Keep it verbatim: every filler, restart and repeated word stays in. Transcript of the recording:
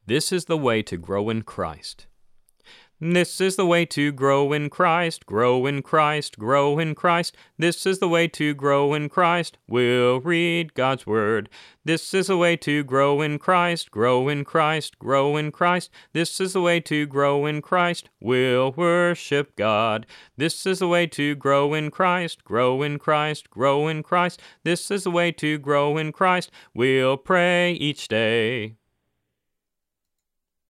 This is the way to grow in Christ. This is the way to grow in Christ, grow in Christ, grow in Christ. This is the way to grow in Christ. We'll read God's Word. This is the way to grow in Christ, grow in Christ, grow in Christ. This is the way to grow in Christ. We'll worship God. This is the way to grow in Christ, grow in Christ, grow in Christ. This is the way to grow in Christ. We'll pray each day.